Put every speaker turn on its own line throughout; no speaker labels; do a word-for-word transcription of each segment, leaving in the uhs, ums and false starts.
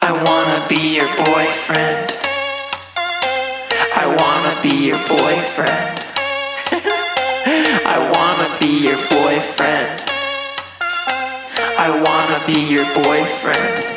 I wanna be your boyfriend. I wanna be your boyfriend. I wanna be your boyfriend. I wanna be your boyfriend.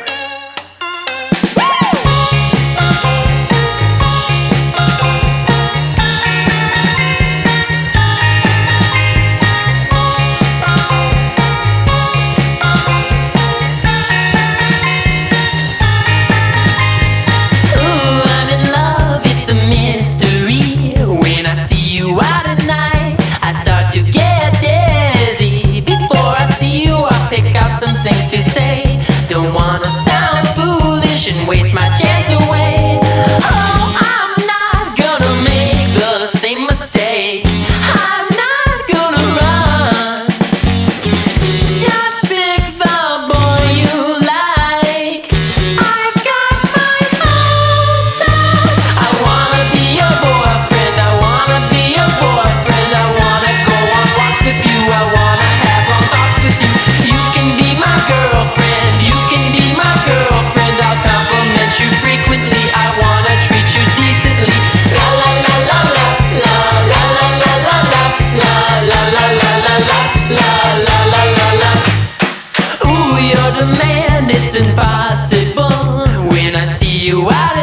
Things to say, don't wanna sound foolish and waste my chance away. Oh, I'm not gonna make the same mistakes. I'm not gonna run. Just pick the boy you like. I've got my hopes up. I wanna be your boyfriend. I wanna be your boyfriend. I wanna go on walks with you. I wanna have long talks with you. You can be my girlfriend, you can be my girlfriend. I'll compliment you frequently. I wanna treat you decently. La la la la la la la la la la la la la la la la la la la la. Ooh, your demand, it's impossible. When I see you out